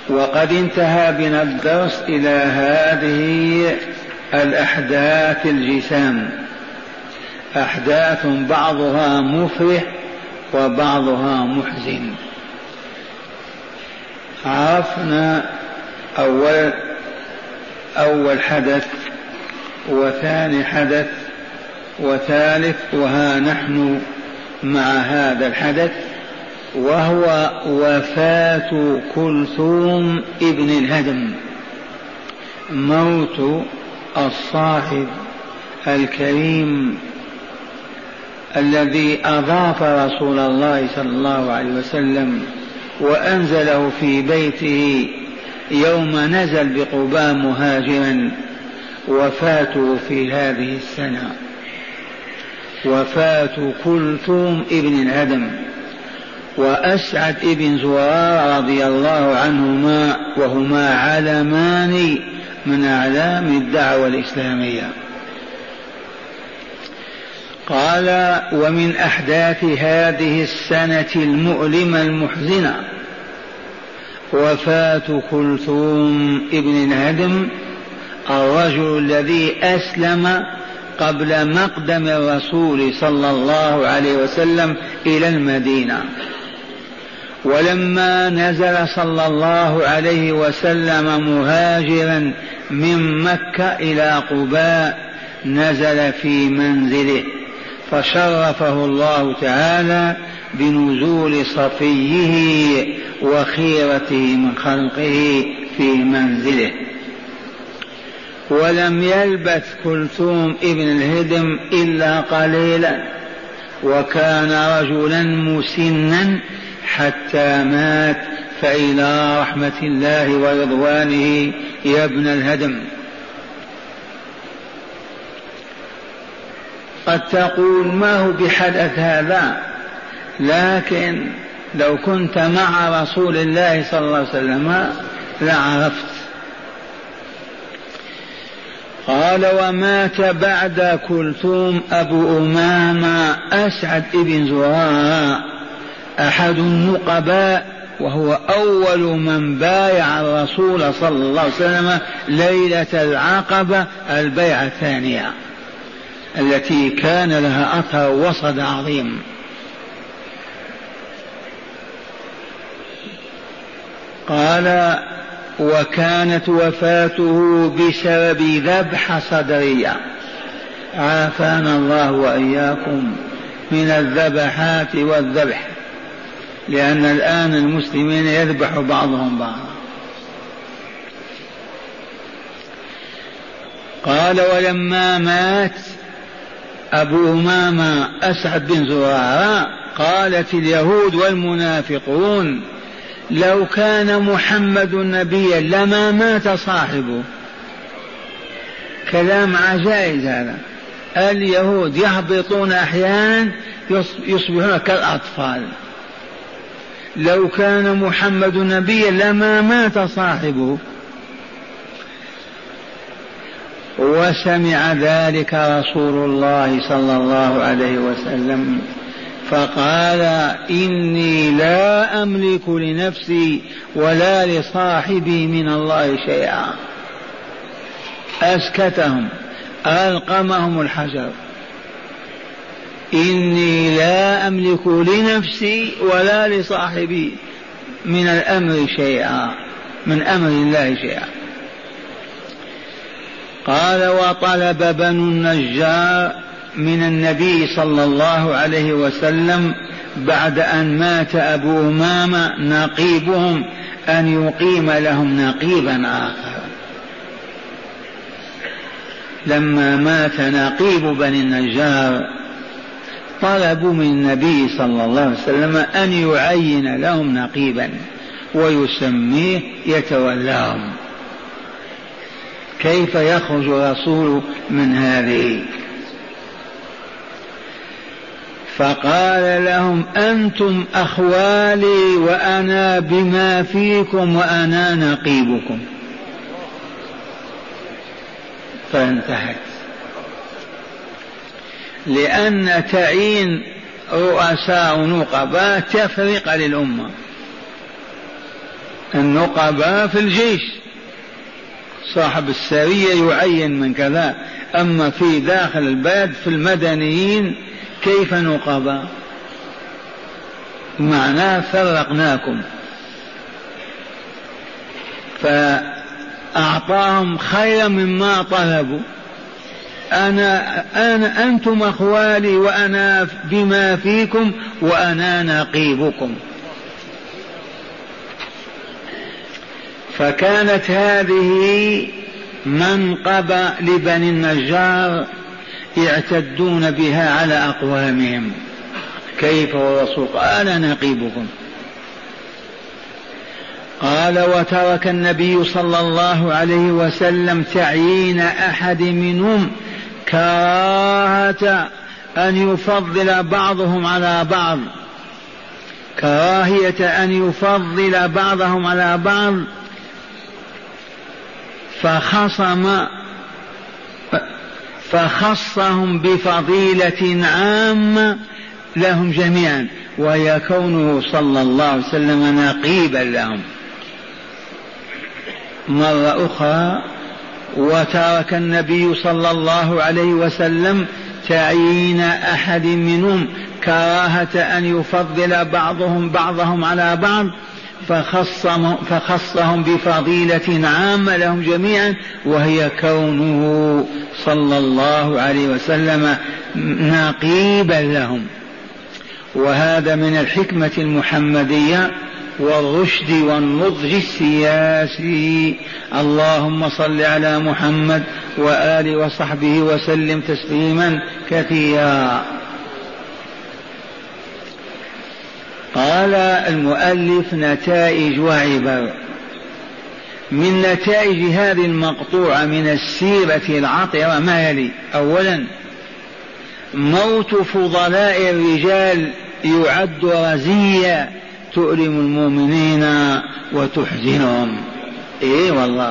وقد انتهى بنا الدرس إلى هذه الأحداث الجسام، أحداث بعضها مفرح وبعضها محزن. عرفنا أول حدث وثاني حدث وثالث، وها نحن مع هذا الحدث، وهو وفاة كلثوم ابن الهدم، موت الصاحب الكريم الذي أضاف رسول الله صلى الله عليه وسلم وأنزله في بيته يوم نزل بقباء مهاجرا. وفاته في هذه السنة، وفاة كلثوم ابن الهدم وأسعد ابن زرارة رضي الله عنهما، وهما علمان من أعلام الدعوة الإسلامية. قال: ومن أحداث هذه السنة المؤلمة المحزنة وفاة كلثوم ابن الهدم، الرجل الذي أسلم قبل مقدم الرسول صلى الله عليه وسلم إلى المدينة، ولما نزل صلى الله عليه وسلم مهاجرا من مكة إلى قباء نزل في منزله، فشرفه الله تعالى بنزول صفيه وخيرته من خلقه في منزله. ولم يلبث كلثوم ابن الهدم إلا قليلا، وكان رجلا مسنا حتى مات، فإلى رحمة الله ورضوانه يا ابن الهدم. قد تقول: ما هو بحدث هذا؟ لكن لو كنت مع رسول الله صلى الله عليه وسلم لعرفت. قال: ومات بعد كلثوم أبو أمامة أسعد بن زرارة أحد النقباء، وهو أول من بايع الرسول صلى الله عليه وسلم ليلة العقبة البيعة الثانية التي كان لها أثر وصد عظيم. قال: وكانت وفاته بسبب ذبح صدرية، عافانا الله وإياكم من الذبحات والذبح، لأن الآن المسلمين يذبح بعضهم بعضا. قال: ولما مات أبو أمامة أسعد بن زرارة قالت اليهود والمنافقون: لو كان محمد نبيا لما مات صاحبه. كلام عجائز هذا. اليهود يهبطون أحيانا يصبحون كالأطفال. لو كان محمد نبيا لما مات صاحبه. وسمع ذلك رسول الله صلى الله عليه وسلم فقال: إني لا أملك لنفسي ولا لصاحبي من الله شيئا. أسكتهم، ألقمهم الحجر. إني لا أملك لنفسي ولا لصاحبي من الأمر شيئا، من أمر الله شيئا. قال: وطلب بنو النجار من النبي صلى الله عليه وسلم بعد أن مات أبو أمامة نقيبهم أن يقيم لهم نقيبا آخر. لما مات نقيب بني النجار طلبوا من النبي صلى الله عليه وسلم أن يعين لهم نقيبا ويسميه يتولاهم. كيف يخرج الرسول من هذه؟ فقال لهم: أنتم أخوالي وأنا بما فيكم وأنا نقيبكم. فانتهت. لأن تعيين رؤساء نقباء تفرق للأمة، النقباء في الجيش، صاحب السرية يعين من كذا، أما في داخل البلد في المدنيين كيف نقباء؟ معناه فرقناكم. فأعطاهم خيرا مما طلبوا. أنتم أخوالي وأنا بما فيكم وأنا نقيبكم. فكانت هذه منقبة لبني النجار يعتدون بها على أقوامهم. كيف والرسول قال نقيبكم؟ قال وترك النبي صلى الله عليه وسلم تعيين أحد منهم كراهة أن يفضل بعضهم على بعض، كراهية أن يفضل بعضهم على بعض، فخصهم بفضيلة عامة لهم جميعا، وهي كونه صلى الله عليه وسلم نقيبا لهم. مرة أخرى وترك النبي صلى الله عليه وسلم تعيين أحد منهم كراهة أن يفضل بعضهم على بعض، فخصهم بفضيلة عامة لهم جميعا، وهي كونه صلى الله عليه وسلم نقيبا لهم. وهذا من الحكمة المحمدية والرشد والنضج السياسي. اللهم صل على محمد وآله وصحبه وسلم تسليما كثيرا. قال المؤلف نتائج وعبر. من نتائج هذه المقطوعة من السيرة العطرة ما يلي: أولا موت فضلاء الرجال يعد رزية تؤلم المؤمنين وتحزنهم. ايه والله،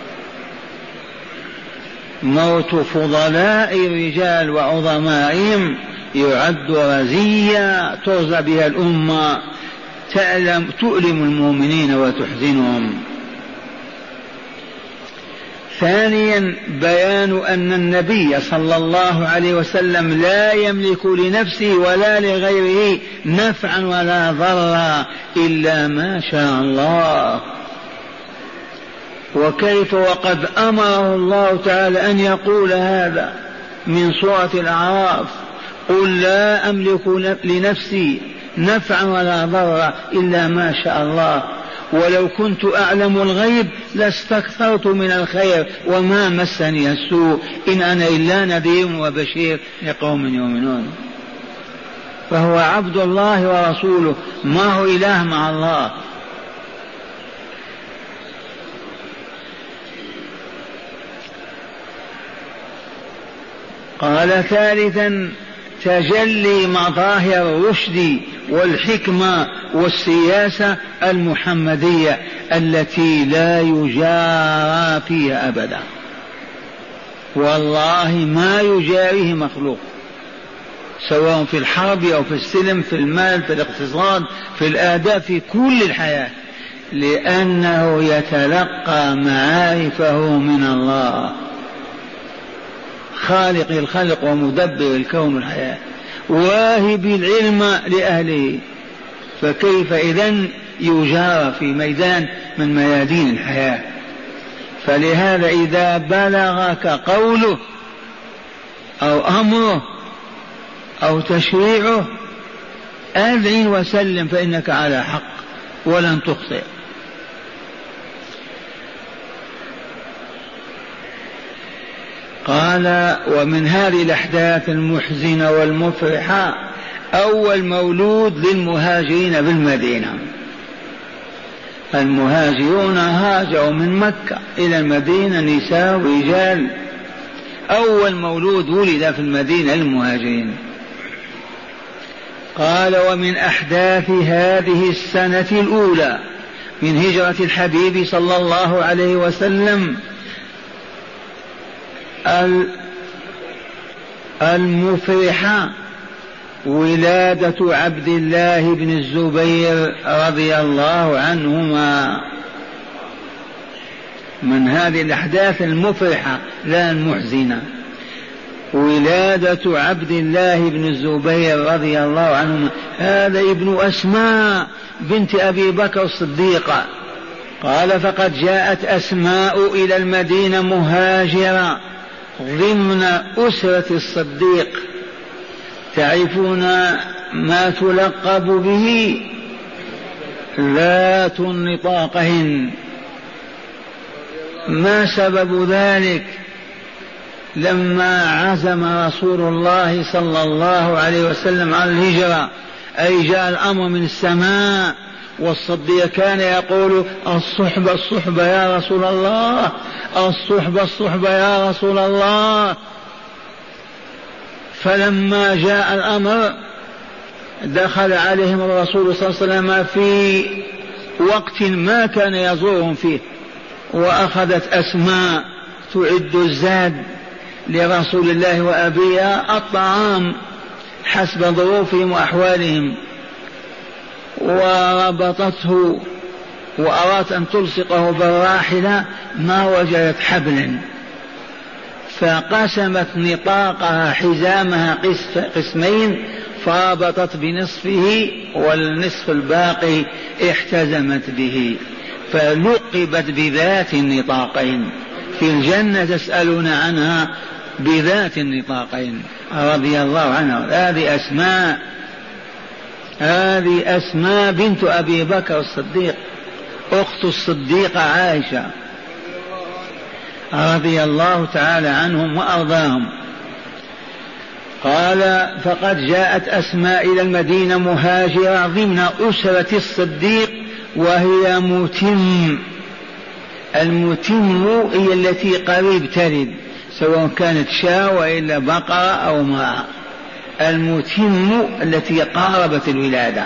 موت فضلاء الرجال وعظمائهم يعد رزية ترزى بها الأمة، تؤلم المؤمنين وتحزنهم. ثانيا بيان أن النبي صلى الله عليه وسلم لا يملك لنفسه ولا لغيره نفعا ولا ضرا إلا ما شاء الله. وكيف وقد أمره الله تعالى أن يقول هذا من سورة الأعراف: قل لا أملك لنفسي نفعا ولا ضرا إلا ما شاء الله، ولو كنت أعلم الغيب لاستكثرت من الخير وما مسني السوء إن أنا إلا نذير وبشير لقوم يؤمنون. فهو عبد الله ورسوله، ما هو إله مع الله. قال ثالثا تجلي مظاهر الرشد والحكمة والسياسة المحمدية التي لا يجارى فيها أبدا، والله ما يجاريه مخلوق، سواء في الحرب أو في السلم، في المال، في الاقتصاد، في الآداب، في كل الحياة، لأنه يتلقى معارفه من الله خالق الخلق ومدبر الكون والحياة، واهب العلم لأهله. فكيف إذن يجارى في ميدان من ميادين الحياة؟ فلهذا إذا بلغك قوله أو أمره أو تشريعه أذعن وسلم، فإنك على حق ولن تخطئ. قال ومن هذه الأحداث المحزنة والمفرحة أول مولود للمهاجرين بالمدينة. المهاجرون هاجروا من مكة إلى المدينة، نساء ورجال. أول مولود ولد في المدينة للمهاجرين. قال ومن أحداث هذه السنة الأولى من هجرة الحبيب صلى الله عليه وسلم المفرحة ولادة عبد الله بن الزبير رضي الله عنهما من هذه الأحداث المفرحة لا المحزنة. ولادة عبد الله بن الزبير رضي الله عنه، هذا ابن أسماء بنت أبي بكر الصديقة. قال فقد جاءت أسماء إلى المدينة مهاجرة ضمن أسرة الصديق. تعرفون ما تلقب به؟ ذات النطاقين. ما سبب ذلك؟ لما عزم رسول الله صلى الله عليه وسلم على الهجرة، أي جاء الأمر من السماء، والصديق كان يقول الصحبة الصحبة يا رسول الله، الصحبة الصحبة يا رسول الله. فلما جاء الأمر دخل عليهم الرسول صلى الله عليه وسلم في وقت ما كان يزورهم فيه، وأخذت أسماء تعد الزاد لرسول الله وأبيها الطعام حسب ظروفهم وأحوالهم، وربطته وأرادت أن تلصقه بالراحلة ما وجدت حبلا، فقسمت نطاقها حزامها قسمين، فربطت بنصفه والنصف الباقي احتزمت به، فلقبت بذات النطاقين. في الجنة تسألون عنها بذات النطاقين رضي الله عنها. هذه أسماء بنت أبي بكر الصديق أخت الصديقة عائشة رضي الله تعالى عنهم وأرضاهم. قال فقد جاءت أسماء إلى المدينة مهاجرة ضمن أسرة الصديق، وهي متم. المتم هي التي قريب تلد، سواء كانت شاة وإلا بقرة أو امرأة. المتم التي قاربت الولادة.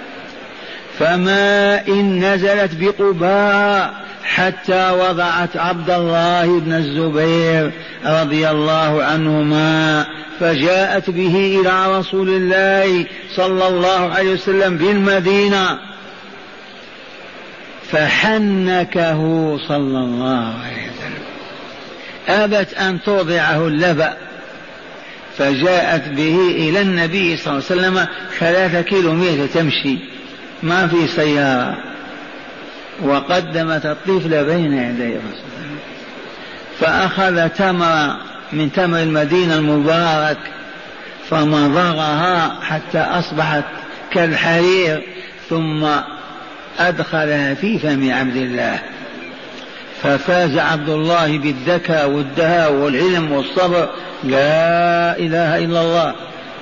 فما إن نزلت بقباء حتى وضعت عبد الله بن الزبير رضي الله عنهما، فجاءت به إلى رسول الله صلى الله عليه وسلم بالمدينة، فحنكه صلى الله عليه وسلم، أبت أن ترضعه اللبأ، فجاءت به إلى النبي صلى الله عليه وسلم 3 كيلومتر تمشي، ما في سيارة، وقدمت الطفل بين يدي رسول الله، فأخذ تمر من تمر المدينة المبارك فمضغها حتى أصبحت كالحرير، ثم أدخلها في فم عبد الله، ففاز عبد الله بالذكاء والدهاء والعلم والصبر. لا إله إلا الله.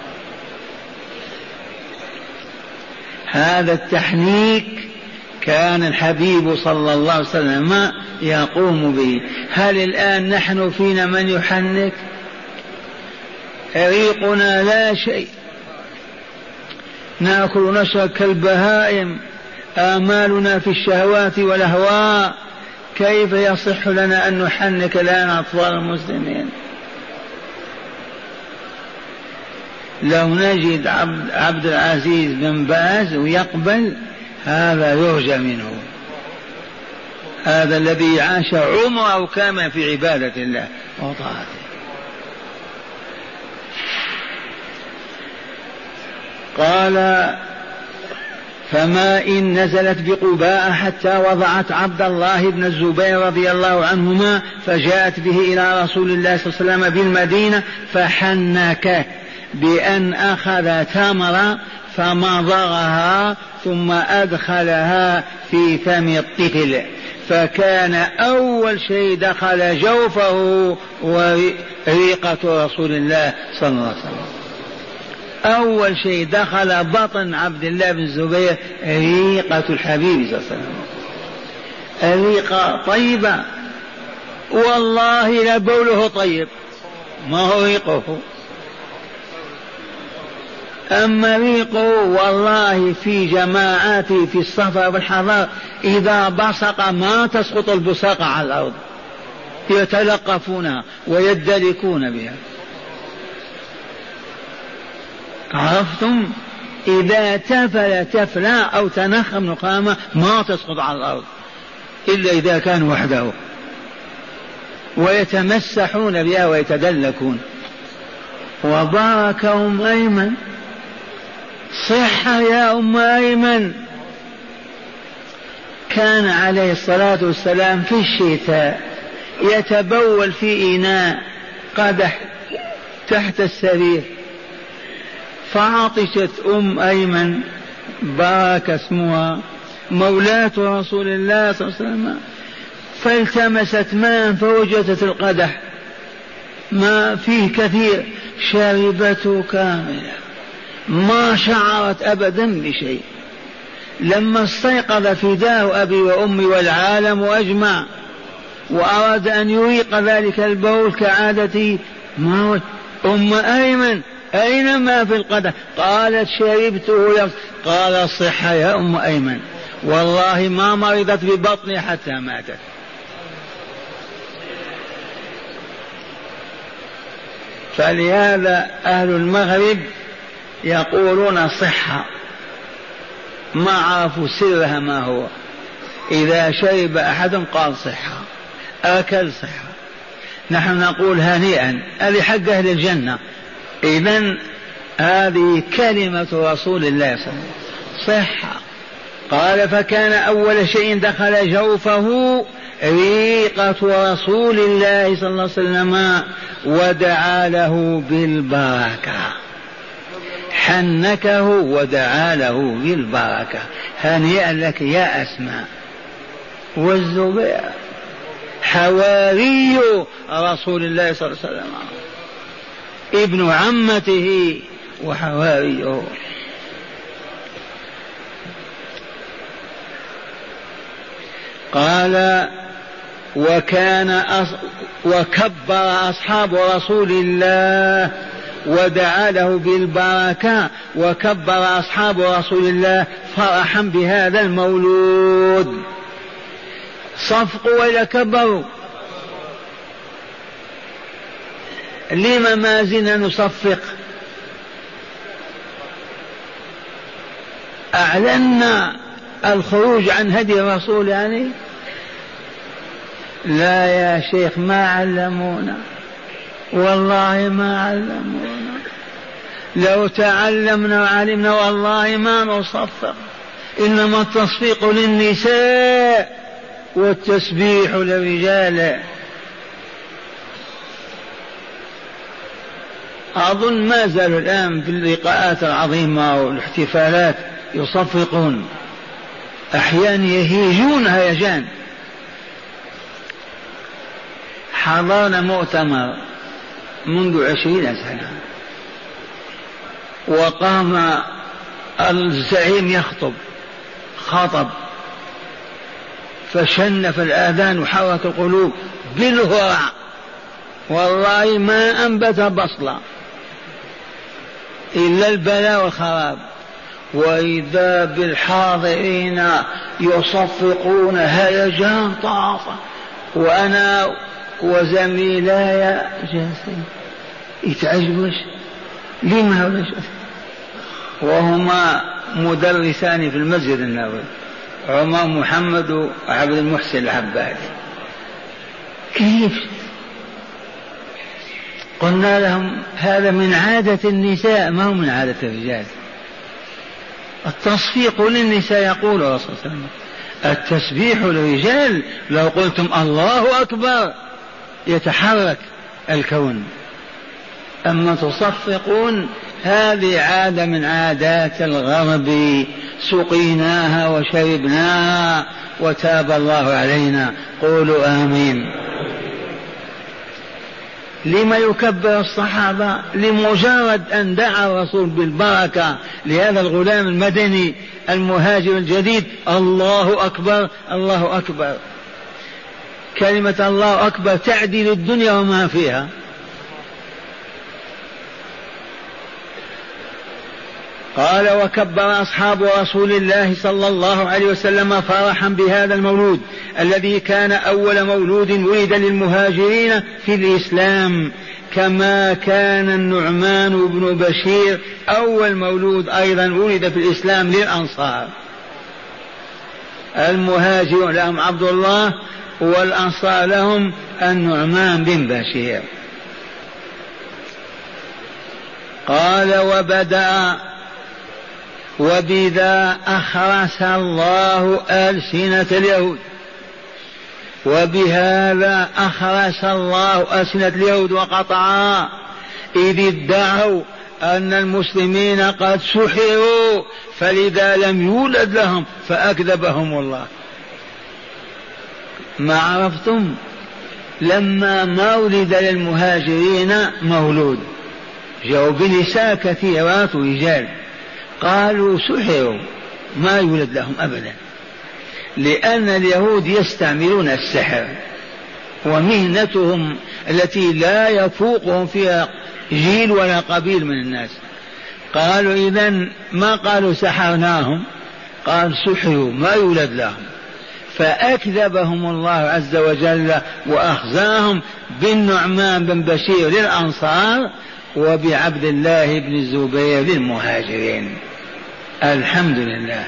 هذا التحنيك كان الحبيب صلى الله عليه وسلم يقوم به. هل الآن نحن فينا من يحنك؟ ريقنا لا شيء، نأكل ونشرب كالبهائم، آمالنا في الشهوات والأهواء، كيف يصح لنا أن نحنك الآن أطفال المسلمين؟ لو نجد عبد العزيز بن باز ويقبل هذا يرجى منه، هذا الذي عاش عمره كامل في عبادة الله وطاعته. قال فما إن نزلت بقباء حتى وضعت عبد الله بن الزبير رضي الله عنهما، فجاءت به إلى رسول الله صلى الله عليه وسلم بالمدينة، فحنكه بأن أخذ تمرة فمضغها ثم أدخلها في فم الطفل، فكان أول شيء دخل جوفه وريقة رسول الله صلى الله عليه وسلم. أول شيء دخل بطن عبد الله بن الزبير ريقة الحبيب صلى الله عليه وسلم. الريقة طيبة والله لبوله طيب، ما هو ريقه، أما ريقه والله في جماعاته في السفر والحضار إذا بصق ما تسقط البصاقة على الأرض، يتلقفونها ويدلكون بها. عرفتم؟ إذا تفل تفلا أو تنخم نخامة ما تسقط على الأرض إلا إذا كان وحده، ويتمسحون بها ويتدلكون. وبارك أم أيمن، صحة يا أم أيمن. كان عليه الصلاة والسلام في الشتاء يتبول في إناء قدح تحت السرير، فعطشت أم أيمن بارك اسمها مولاة رسول الله صلى الله عليه وسلم، فالتمست ماء فوجدت القدح ما فيه كثير، شربته كاملا ما شعرت أبدا بشيء. لما استيقظ فداه أبي وأمي والعالم أجمع وأراد أن يريق ذلك البول كعادتي، ما أم أيمن أين ما في القدح؟ قالت شربته. قال الصحة يا أم أيمن، والله ما مرضت ببطني حتى ماتت. فلهذا أهل المغرب يقولون صحة، ما عرفوا سرها ما هو. إذا شرب أحد قال صحة، أكل صحة. نحن نقول هنيئا، هذه حق أهل الجنة. إذن هذه كلمة رسول الله صلى الله عليه وسلم صحة. قال فكان أول شيء دخل جوفه ريقة رسول الله صلى الله عليه وسلم ودعا له بالبركة، حنكه ودعا له بالبركة. هنيئا لك يا أسماء. والزبير حواري رسول الله صلى الله عليه وسلم، ابن عمته وحواريه. قال وكبر أصحاب رسول الله ودعا له بالبركة، وكبر أصحاب رسول الله فرحا بهذا المولود. صفقوا ولا كبروا؟ لما ما زلنا نصفق؟ أعلنا الخروج عن هدي الرسول يعني؟ لا يا شيخ، ما علمونا، والله ما علمونا. لو تعلمنا وعلمنا والله ما نصفق. إنما التصفيق للنساء والتسبيح للرجال. أظن ما زالوا الآن في اللقاءات العظيمة والاحتفالات يصفقون، أحيانا يهيجون هيجان. حضرنا مؤتمر منذ 20 سنة، وقام الزعيم يخطب خطب، فشنف الآذان وحرك القلوب بالهرع، والله ما أنبت بصلة إلا البلاء والخراب. وإذا بالحاضرين يصفقون هيجان طافة، وأنا وزميلاي جالسين يتعجبوش لما ولا وهما مدرسان في المسجد النبوي، عمر محمد وعبد المحسن العبادي. كيف؟ قلنا لهم هذا من عادة النساء ما هو من عادة الرجال. التصفيق للنساء يقول الرسول صلى الله عليه وسلم، التسبيح للرجال لو قلتم الله أكبر يتحرك الكون، أما تصفقون هذه عادة من عادات الغرب سقيناها وشربناها وتاب الله علينا. قولوا آمين. لما يكبر الصحابة؟ لمجرد أن دعا الرسول بالبركة لهذا الغلام المدني المهاجر الجديد. الله أكبر، الله أكبر. كلمة الله أكبر تعدل الدنيا وما فيها. قال وكبر أصحاب رسول الله صلى الله عليه وسلم فرحا بهذا المولود الذي كان أول مولود ولد للمهاجرين في الإسلام، كما كان النعمان بن بشير أول مولود أيضا ولد في الإسلام للأنصار. المهاجرون لهم عبد الله والأنصار لهم النعمان بن بشير. قال وبدأ وبذا أخرس الله ألسنة اليهود، وبهذا أخرس الله ألسنة اليهود وقطعها، إذ ادعوا أن المسلمين قد سحروا فلذا لم يولد لهم، فأكذبهم الله. ما عرفتم لما ما ولد للمهاجرين مولود، جاءوا بنساء كثيرات ورجال، قالوا سحروا، ما يولد لهم أبدا، لأن اليهود يستعملون السحر ومهنتهم التي لا يفوقهم فيها جيل ولا قبيل من الناس. قالوا إذن ما قالوا سحرناهم، قال سحروا ما يولد لهم، فأكذبهم الله عز وجل وأخزاهم بالنعمان بن بشير للأنصار وبعبد الله بن الزبير للمهاجرين. الحمد لله.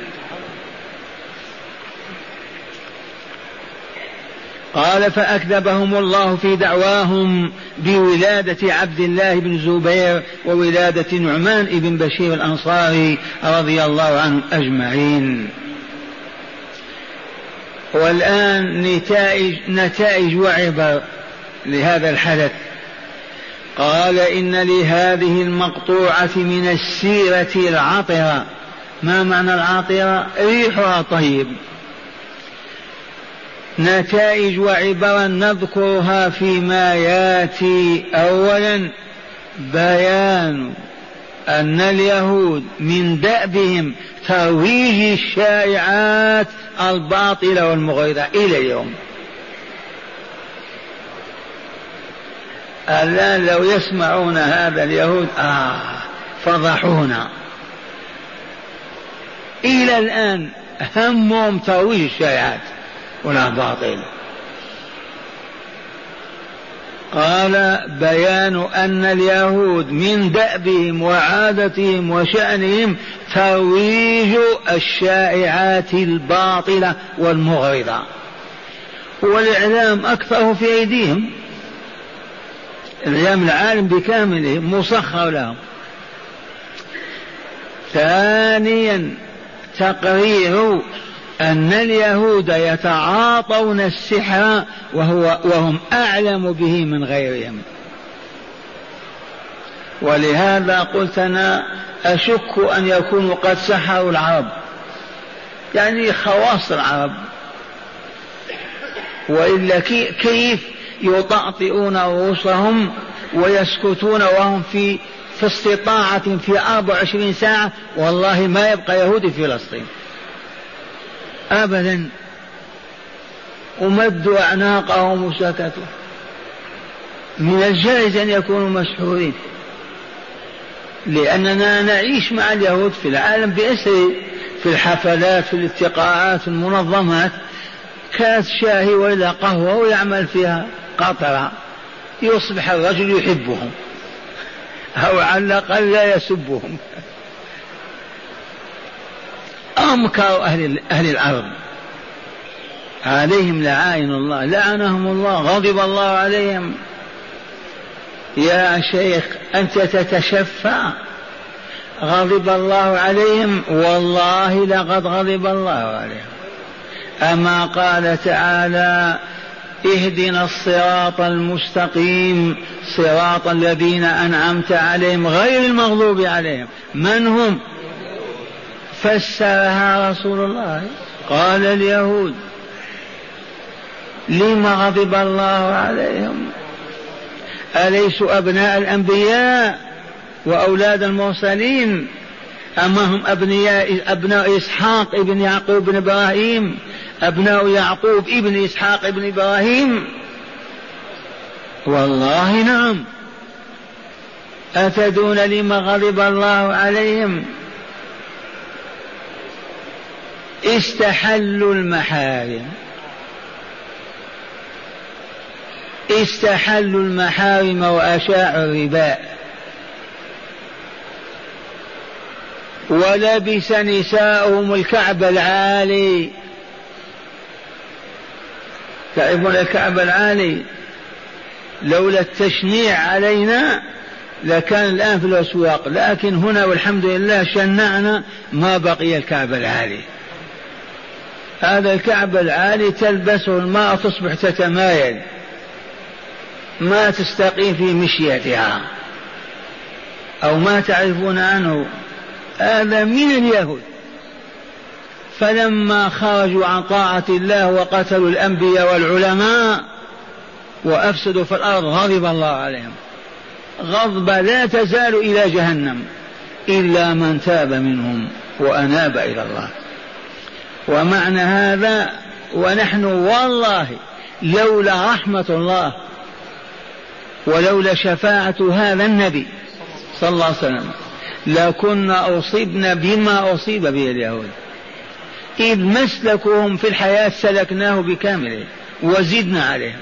قال فأكذبهم الله في دعواهم بولادة عبد الله بن الزبير وولادة نعمان بن بشير الأنصاري رضي الله عنهم أجمعين. والآن نتائج وعبر لهذا الحدث. قال إن لهذه المقطوعة من السيرة العطرة. ما معنى العطرة؟ ريحها طيب. نتائج وعبرا نذكرها فيما ياتي. أولا بيان أن اليهود من دأبهم ترويج الشائعات الباطلة والمغرضة إلى اليوم. الآن لو يسمعون هذا اليهود فضحونا. إلى الآن همهم ترويج الشائعات ولا باطل. قال بيان أن اليهود من دأبهم وعادتهم وشأنهم ترويج الشائعات الباطلة والمغرضة، والإعلام أكثر في أيديهم، الإعلام العالم بكامله مسخر لهم. ثانيا تقرير أن اليهود يتعاطون السحر وهم أعلم به من غيرهم. ولهذا قلت أنا أشك أن يكونوا قد سحروا العرب، يعني خواص العرب، وإلا كيف يطأطئون رؤوسهم ويسكتون وهم في استطاعة في 24 ساعة والله ما يبقى يهودي في فلسطين أبدا، ومدوا أعناقهم وسكتوا. من الجائز أن يكونوا مسحورين، لأننا نعيش مع اليهود في العالم بأسره، في الحفلات، في الالتقاءات، في المنظمات، كاس شاهي وإلى قهوة ويعمل فيها قطرة، يصبح الرجل يحبهم أو على الأقل لا يسبهم. أمكر أهل الأرض عليهم لعائن الله، لعنهم الله، غضب الله عليهم. يا شيخ أنت تتشفى، غضب الله عليهم، والله لقد غضب الله عليهم. أما قال تعالى اهدنا الصراط المستقيم صراط الذين أنعمت عليهم غير المغضوب عليهم. من هم؟ فسرها رسول الله، قال اليهود. لما غضب الله عليهم؟ أليسوا أبناء الأنبياء وأولاد المرسلين؟ أما هم أبناء إسحاق ابن يعقوب بن إبراهيم، أبناء يعقوب ابن إسحاق ابن إبراهيم؟ والله نعم. أتدون لما غضب الله عليهم؟ استحلوا المحارم، استحلوا المحارم وأشاعوا الربا، ولبس نساؤهم الكعب العالي تعرفون الكعبة العالي لولا التشنيع علينا لكان الآن في الأسواق، لكن هنا والحمد لله شنعنا ما بقي الكعبة العالي. هذا الكعبة العالي تلبسه الماء تصبح تتمايل ما تستقيم في مشيتها، أو ما تعرفون عنه. هذا من اليهود، فلما خرجوا عن طاعة الله وقتلوا الأنبياء والعلماء وأفسدوا في الأرض غضب الله عليهم غضبا لا تزال إلى جهنم إلا من تاب منهم وأناب إلى الله. ومعنى هذا ونحن والله لولا رحمة الله ولولا شفاعة هذا النبي صلى الله عليه وسلم لكنا أصيبنا بما أصيب به اليهود، إذ مسلكهم في الحياة سلكناه بكامله وزدنا عليه،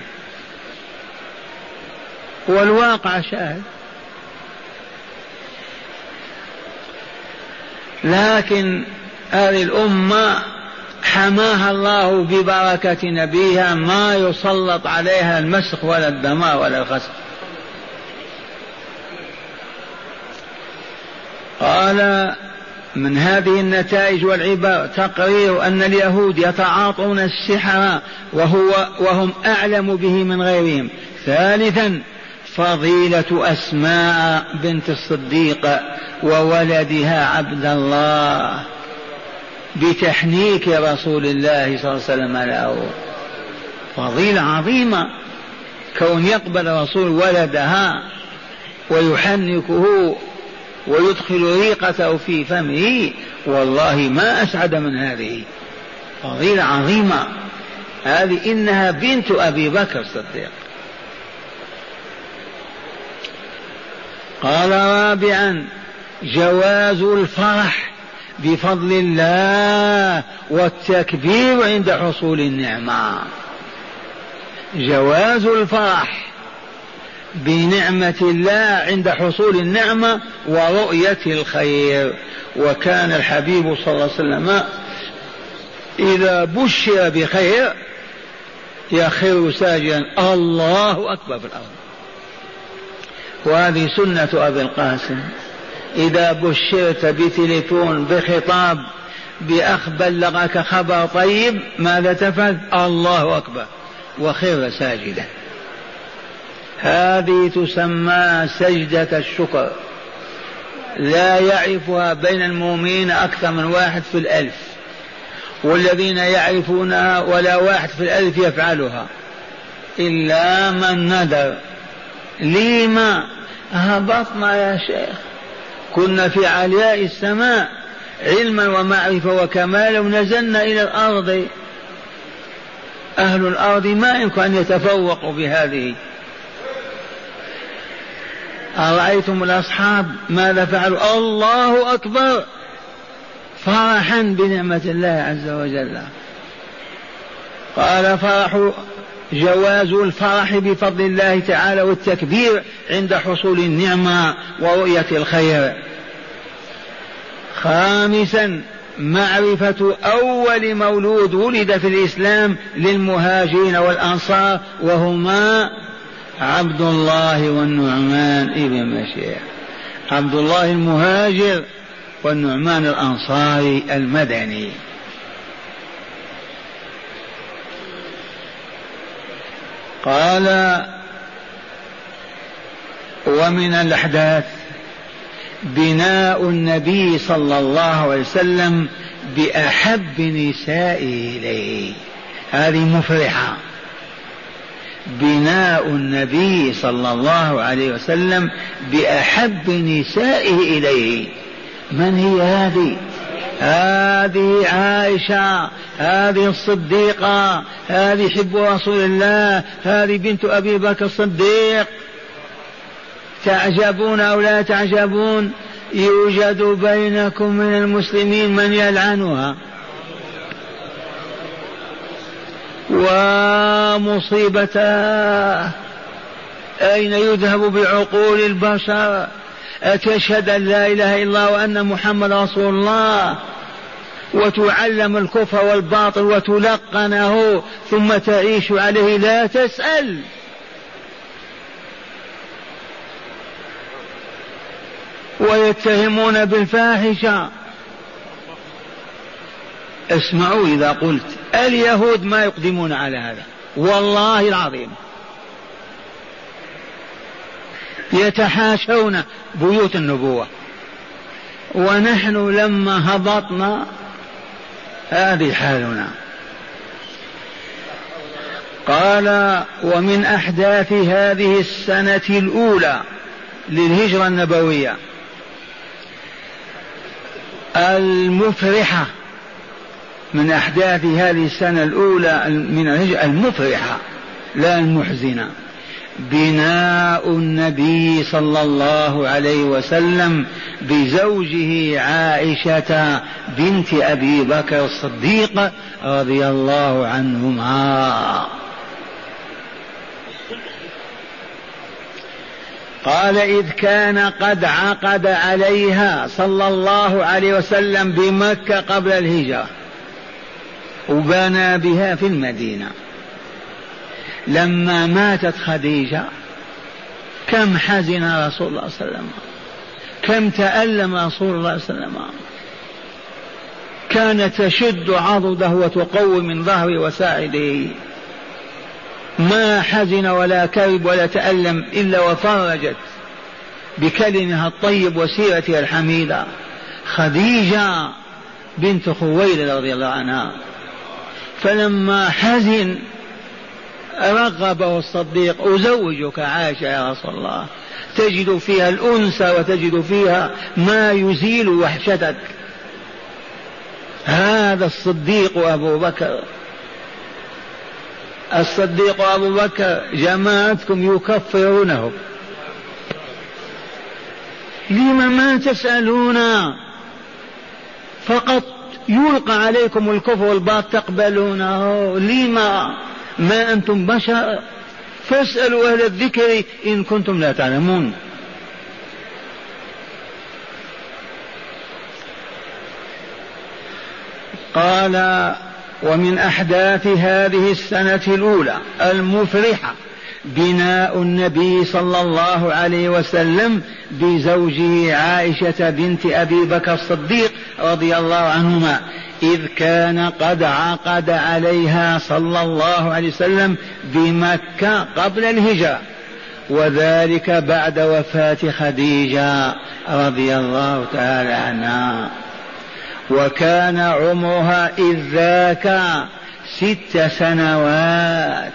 والواقع شاهد. لكن هذه الأمة حماها الله ببركة نبيها ما يسلط عليها المسخ ولا الدمار ولا الخسف. قال من هذه النتائج والعبر تقرير أن اليهود يتعاطون السحر وهم أعلم به من غيرهم. ثالثا فضيلة أسماء بنت الصديق وولدها عبد الله بتحنيك رسول الله صلى الله عليه وسلم له، فضيلة عظيمة كون يقبل رسول ولدها ويحنكه ويدخل ريقته في فمه، والله ما أسعد من هذه فضيلة عظيمة. هذه إنها بنت أبي بكر الصديق. قال رابعا جواز الفرح بفضل الله والتكبير عند حصول النعمة. جواز الفرح بنعمة الله عند حصول النعمة ورؤية الخير. وكان الحبيب صلى الله عليه وسلم إذا بشر بخير يخر ساجدا الله أكبر في الأرض. وهذه سنة أبي القاسم، إذا بشرت بتليفون بخطاب بأخ بلغك خبر طيب ماذا تفعل؟ الله أكبر وخر ساجدا. هذه تسمى سجدة الشكر، لا يعرفها بين المؤمنين أكثر من 1 في 1000، والذين يعرفونها ولا 1 في 1000 يفعلها إلا من ندر. لما هبطنا يا شيخ؟ كنا في علياء السماء علما ومعرفة وكمالا ونزلنا إلى الأرض. أهل الأرض ما يمكن أن يتفوقوا بهذه. أرأيتم الأصحاب ماذا فعلوا؟ الله أكبر فرحا بنعمة الله عز وجل. قال فرح جواز الفرح بفضل الله تعالى والتكبير عند حصول النعمة ورؤية الخير. خامسا معرفة أول مولود ولد في الإسلام للمهاجرين والأنصار وهما عبد الله والنعمان ابن بشير. عبد الله المهاجر والنعمان الأنصاري المدني. قال ومن الأحداث بناء النبي صلى الله عليه وسلم بأحب نسائه إليه. هذه مفرحة. بناء النبي صلى الله عليه وسلم بأحب نسائه إليه. من هي هذه؟ هذه عائشة، هذه الصديقة، هذه حب رسول الله، هذه بنت أبي بكر الصديق. تعجبون أو لا تعجبون؟ يوجد بينكم من المسلمين من يلعنها، ومصيبتها أين يذهب بعقول البشر؟ أتشهد أن لا إله إلا الله وأن محمد رسول الله وتعلم الكفر والباطل وتلقنه ثم تعيش عليه لا تسأل. ويتهمون بالفاحشة. اسمعوا إذا قلت اليهود ما يقدمون على هذا والله العظيم، يتحاشون بيوت النبوة، ونحن لما هبطنا هذه حالنا. قال ومن أحداث هذه السنة الأولى للهجرة النبوية المفرحة، من أحداث هذه السنة الأولى من الهجرة المفرحة لا المحزنة، بناء النبي صلى الله عليه وسلم بزوجه عائشة بنت أبي بكر الصديق رضي الله عنهما. قال إذ كان قد عقد عليها صلى الله عليه وسلم بمكة قبل الهجرة وبنى بها في المدينة. لما ماتت خديجة كم حزن رسول الله صلى الله عليه وسلم، كم تألم رسول الله صلى الله عليه وسلم، كانت تشد عضده وتقوي من ظهره وساعده، ما حزن ولا كرب ولا تألم إلا وفرجت بكلمها الطيب وسيرتها الحميدة. خديجة بنت خويلد رضي الله عنها، فلما حزن رغبه الصديق أزوجك عائشة يا رسول الله، تجد فيها الأنس وتجد فيها ما يزيل وحشتك. هذا الصديق أبو بكر، الصديق أبو بكر جماعتكم يكفرونه، لما ما تسألون؟ فقط يلقى عليكم الكفر والباطل تقبلونه، لما ما أنتم بشر؟ فاسألوا أهل الذكر إن كنتم لا تعلمون. قال ومن أحداث هذه السنة الأولى المفرحة بناء النبي صلى الله عليه وسلم بزوجه عائشة بنت أبي بكر الصديق رضي الله عنهما، إذ كان قد عقد عليها صلى الله عليه وسلم بمكة قبل الهجرة، وذلك بعد وفاة خديجة رضي الله تعالى عنها، وكان عمرها إذ ذاك 6 سنوات.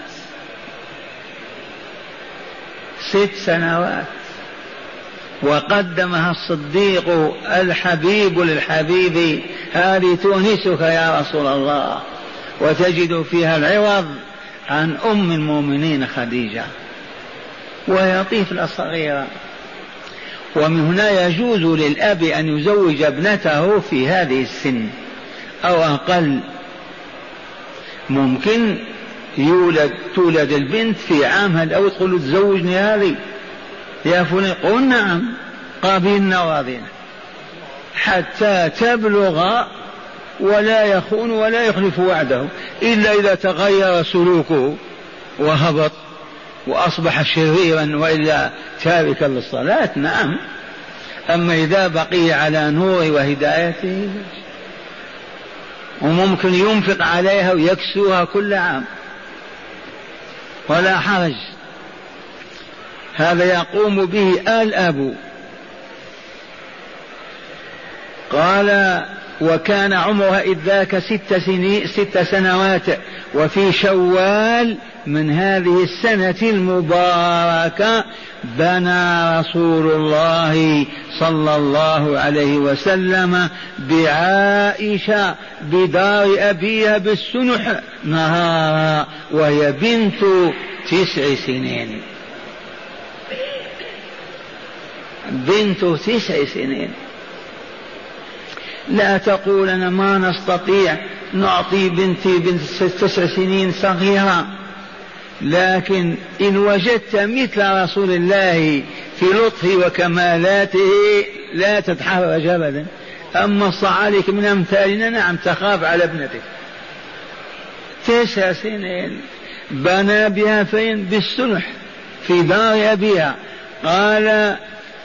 6 سنوات، وقدمها الصديق الحبيب للحبيب، هذه تونسك يا رسول الله، وتجد فيها العوض عن أم المؤمنين خديجة وهي طفلة صغيرة. ومن هنا يجوز للأب أن يزوج ابنته في هذه السن أو أقل. ممكن تولد البنت في عامها الأول تقول تزوجني هذه يا فلان، قل نعم قابلنا واضنا حتى تبلغ ولا يخون ولا يخلف وعده، إلا إذا تغير سلوكه وهبط وأصبح شريرا وإلا تاركا للصلاة، نعم. أما إذا بقي على نور وهدايته وممكن ينفق عليها ويكسوها كل عام ولا حرج، هذا يقوم به الأب. قال وكان عمرها إذ ذاك 6 سنوات، وفي شوال من هذه السنة المباركة بنى رسول الله صلى الله عليه وسلم بعائشة بدار أبيها بالسنح نهارا وهي بنت 9 سنين. بنت 9 سنين. لا تقول أنا ما نستطيع نعطي بنتي بنت 9 سنين صغيرة، لكن إن وجدت مثل رسول الله في لطفه وكمالاته لا تتحرج أبدا. أما الصعاليك من أمثالنا نعم تخاف على ابنتك. 9 سنين بنى بها فين؟ بالسلح في دار أبيها. قال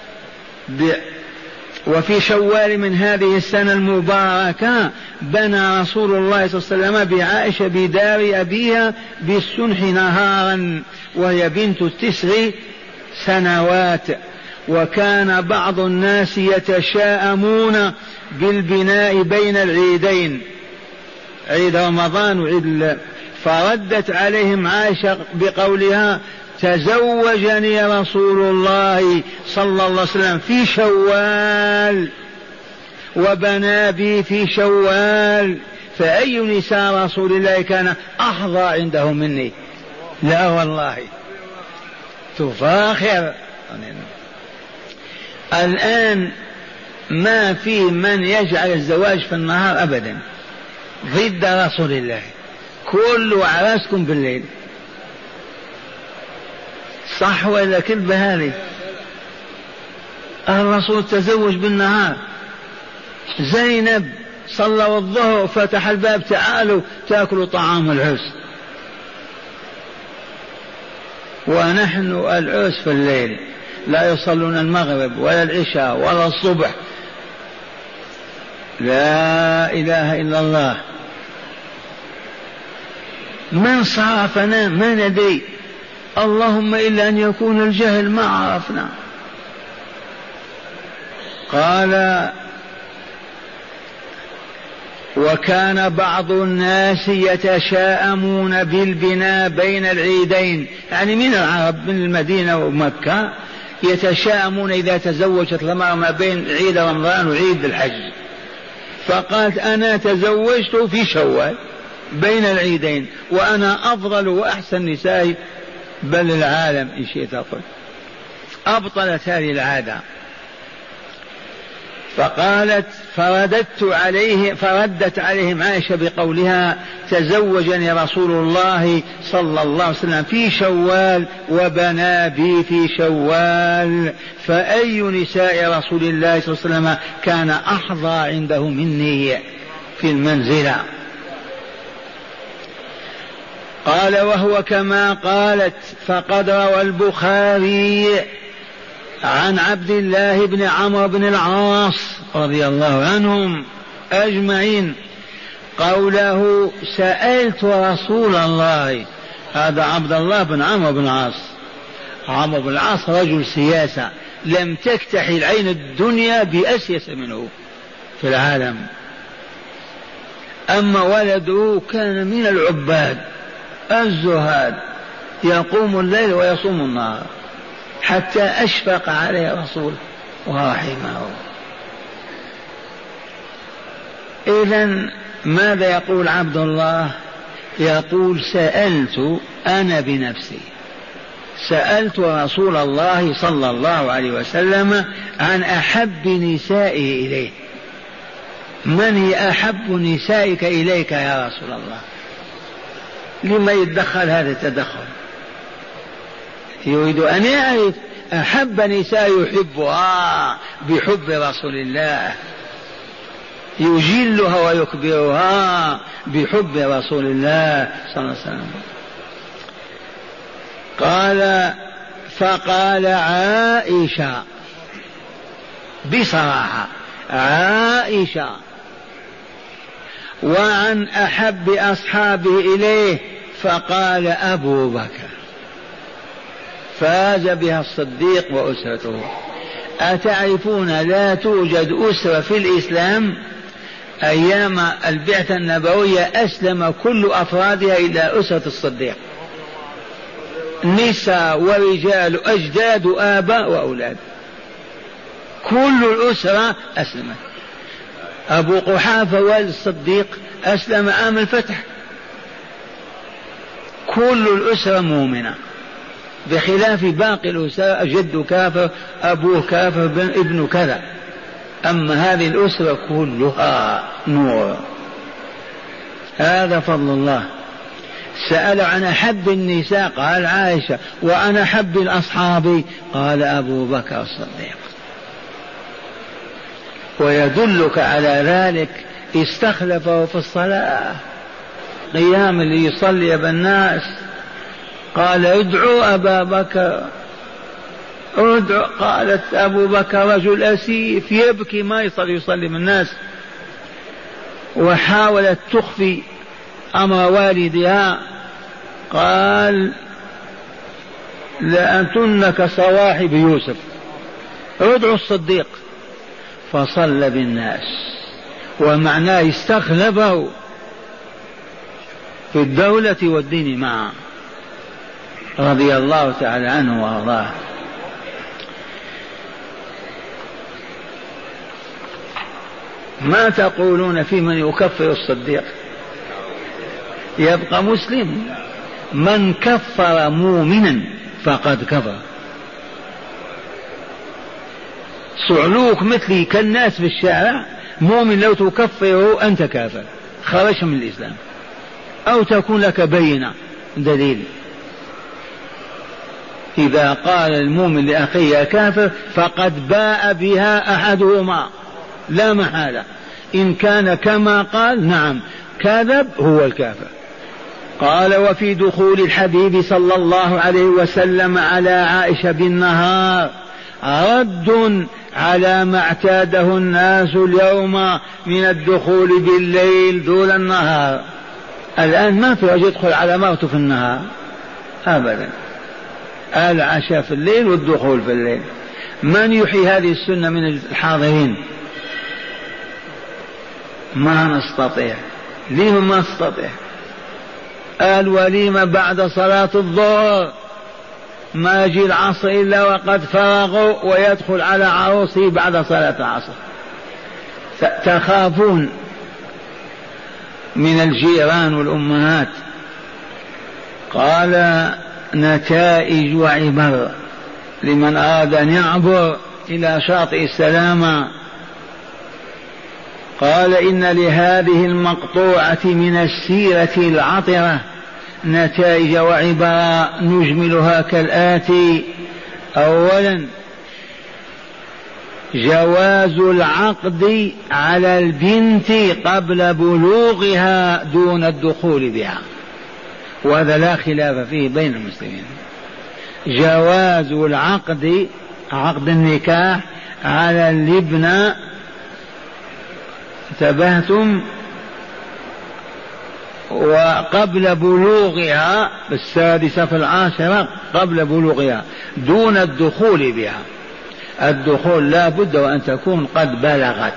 وفي شوال من هذه السنة المباركة بنى رسول الله صلى الله عليه وسلم بعائشة بدار أبيها بالسنح نهارا وهي بنت 9 سنوات. وكان بعض الناس يتشاءمون بالبناء بين العيدين، عيد رمضان وعيد، فردت عليهم عائشة بقولها تزوجني رسول الله صلى الله عليه وسلم في شوال وبنى بي في شوال، فأي نساء رسول الله كان أحظى عنده مني؟ لا والله تفاخر. الآن ما في من يجعل الزواج في النهار أبدا، ضد رسول الله، كل أعراسكم بالليل. صح ولا كذبة هذه؟ الرسول تزوج بالنهار. زينب صلى الظهر فتح الباب تعالوا تأكلوا طعام العرس، ونحن العرس في الليل، لا يصلون المغرب ولا العشاء ولا الصبح. لا إله إلا الله. من صرفنا ما ندري، اللهم إلا أن يكون الجهل ما عرفنا. قال وكان بعض الناس يتشاءمون بالبناء بين العيدين، يعني من العرب من المدينة ومكة يتشاءمون إذا تزوجت المرأة ما بين عيد رمضان وعيد الحج. فقالت أنا تزوجت في شوال بين العيدين وأنا أفضل وأحسن نساء بل العالم إن شئت أقول. أبطلت هذه العادة. فقالت فردت عليهم عائشة بقولها تزوجني رسول الله صلى الله عليه وسلم في شوال وبنى بي في شوال، فأي نساء رسول الله صلى الله عليه وسلم كان أحظى عنده مني في المنزلة. قال وهو كما قالت. فقد روى البخاري عن عبد الله بن عمرو بن العاص رضي الله عنهم أجمعين قوله سألت رسول الله. هذا عبد الله بن عمرو بن العاص. عمرو بن العاص رجل سياسة لم تكتحل عين الدنيا بأسيس منه في العالم. أما ولده كان من العباد الزهاد يقوم الليل ويصوم النهار، حتى أشفق عليه الرسول ورحمه. إذن ماذا يقول عبد الله؟ يقول سألت أنا بنفسي، سألت رسول الله صلى الله عليه وسلم عن أحب نسائه إليه. من هي أحب نسائك إليك يا رسول الله؟ لما يتدخل هذا التدخل؟ يريد أن يعرف أحب نساء يحبها بحب رسول الله، يجلها ويكبرها بحب رسول الله صلى الله عليه وسلم. قال فقال عائشة بصراحة عائشة. وعن أحب أصحابه إليه فقال أبو بكر. فاز بها الصديق وأسرته. أتعرفون لا توجد أسرة في الإسلام أيام البعثة النبوية أسلم كل أفرادها إلا أسرة الصديق، نساء ورجال أجداد آباء وأولاد، كل الأسرة أسلمت. أبو قحافة والد الصديق أسلم عام الفتح. كل الأسرة مؤمنة بخلاف باقي الأسرة، جد كافر أبوه كافر ابن كذا، أما هذه الأسرة كلها نور. هذا فضل الله. سأل عن أحب النساء قال عائشة، وعن أحب الأصحاب قال أبو بكر الصديق. ويدلك على ذلك استخلفه في الصلاة قيام ليصلي بالناس. قال ادعوا أبا بكر، ادعوا. قالت أبو بكر رجل أسيف يبكي ما يصلي بالناس، وحاولت تخفي أمر والدها. قال لأنتن كصواحب يوسف، ادعوا الصديق. فصلى بالناس، ومعناه استخلفه في الدولة والدين معا، رضي الله تعالى عنه وارضاه. ما تقولون في من يكفر الصديق؟ يبقى مسلم. من كفر مؤمنا فقد كفر. صعلوك مثلي كالناس في الشارع، مؤمن لو تكفره أنت كافر، خرج من الإسلام، أو تكون لك بينة دليل. إذا قال المؤمن لأخيه يا كافر فقد باء بها أحدهما لا محالة، إن كان كما قال نعم كذب هو الكافر. قال وفي دخول الحبيب صلى الله عليه وسلم على عائشة بالنهار رد على ما اعتاده الناس اليوم من الدخول بالليل دون النهار. الآن ما في وجه يدخل على مرته في النهار أبدا، العشاء في الليل والدخول في الليل. من يحيي هذه السنة من الحاضرين؟ ما نستطيع. ليه ما نستطيع؟ الوليمة بعد صلاة الظهر، ما يجي العصر إلا وقد فرغوا ويدخل على عروسه بعد صلاة العصر. تخافون من الجيران والأمهات. قال نتائج وعبر لمن أراد أن يعبر إلى شاطئ السلامة. قال إن لهذه المقطوعة من السيرة العطرة نتائج وعبر نجملها كالآتي: أولا جواز العقد على البنت قبل بلوغها دون الدخول بها، وهذا لا خلاف فيه بين المسلمين. جواز العقد، عقد النكاح، على الابنة، انتبهتم، وقبل بلوغها بالسادسة في العاشرة قبل بلوغها دون الدخول بها. الدخول لا بد وأن تكون قد بلغت.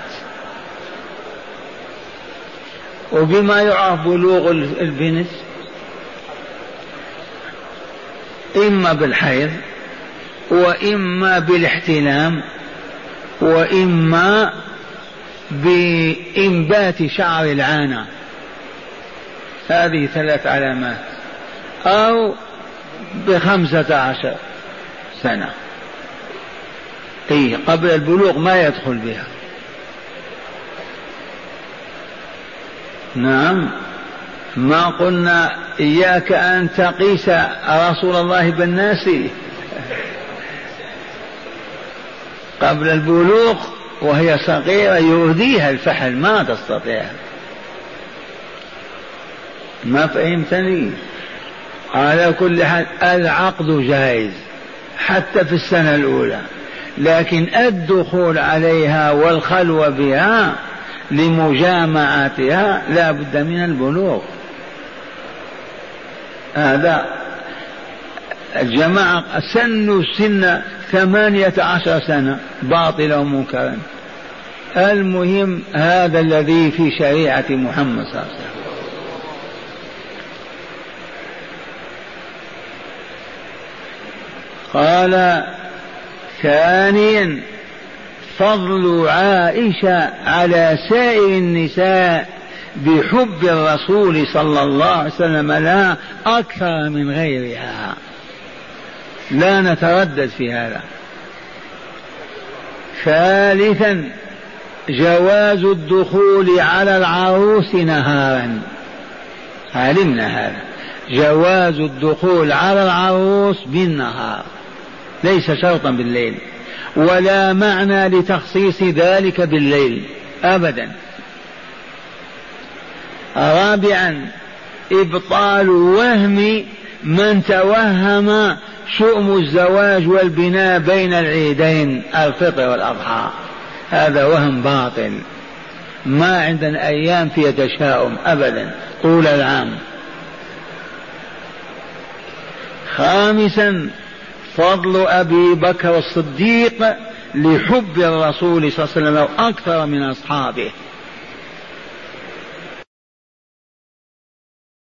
وبما يعرف بلوغ البنت؟ إما بالحيض، وإما بالاحتلام، وإما بإنبات شعر العانة. هذه 3 علامات، أو ب15 سنة. قبل البلوغ ما يدخل بها. نعم، ما قلنا إياك أن تقيس رسول الله بالناس قبل البلوغ وهي صغيرة يؤذيها الفحل ما تستطيع. ما فهمتني؟ على كل حال العقد جائز حتى في السنة الأولى، لكن الدخول عليها والخلوة بها لمجامعتها لا بد من البلوغ. هذا الجماعة سن 18 سنة باطلا ومنكرا. المهم هذا الذي في شريعة محمد صلى الله عليه وسلم. قال ثانيا فضل عائشة على سائر النساء بحب الرسول صلى الله عليه وسلم لها أكثر من غيرها، لا نتردد في هذا. ثالثا جواز الدخول على العروس نهارا، علمنا هذا، جواز الدخول على العروس بالنهار ليس شرطا بالليل. ولا معنى لتخصيص ذلك بالليل أبدا. رابعا إبطال وهم من توهم شؤم الزواج والبناء بين العيدين الفطر والأضحى، هذا وهم باطل، ما عندنا أيام فيها تشاؤم أبدا طول العام. خامسا فضل أبي بكر الصديق لحب الرسول صلى الله عليه وسلم أكثر من أصحابه،